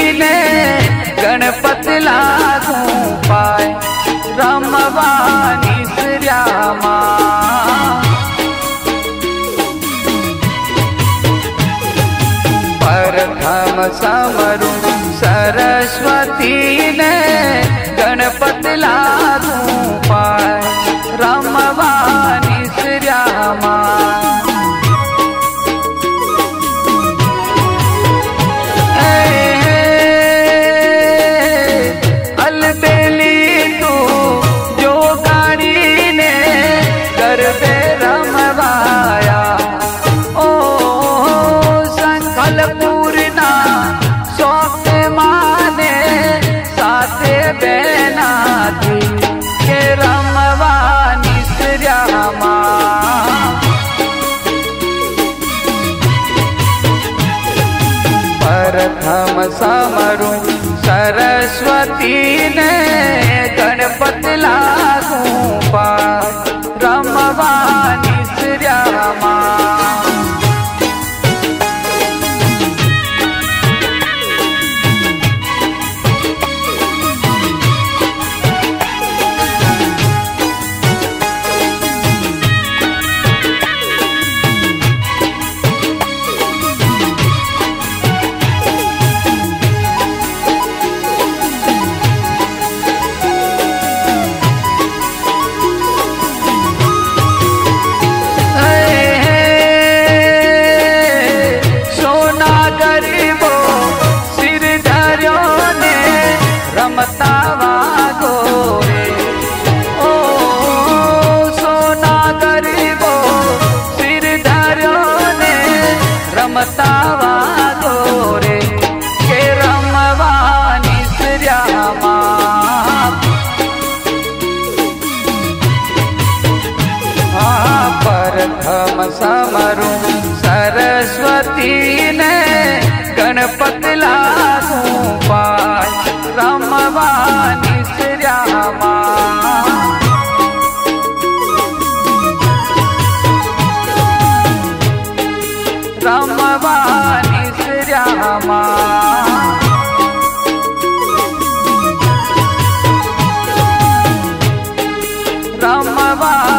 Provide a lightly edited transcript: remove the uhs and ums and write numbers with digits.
ने गणपति लागू पाए रमवानी श्यामा। प्रथम समरू सरस्वती ने गणपति लागू पाए रमवानी श्यामा। अलबेली तू जो गाड़ी ने गरबे रमवाया ओ संकल पूर्णा सौंपे माने साथे बेना थी के रमवानी श्यामा। प्रथम समरू सरस्वती ने गणपति लागू पाए रमवानी श्यामा। रमतावा गोरे ओ सोना गरीबो सिरधरो ने रमतावा गोरे के रमवानी श्यामा। प्रथम समरू सरस्वती ने गणपति लागू पाए रमवानी श्यामा। रमवानी श्यामा। रमवानी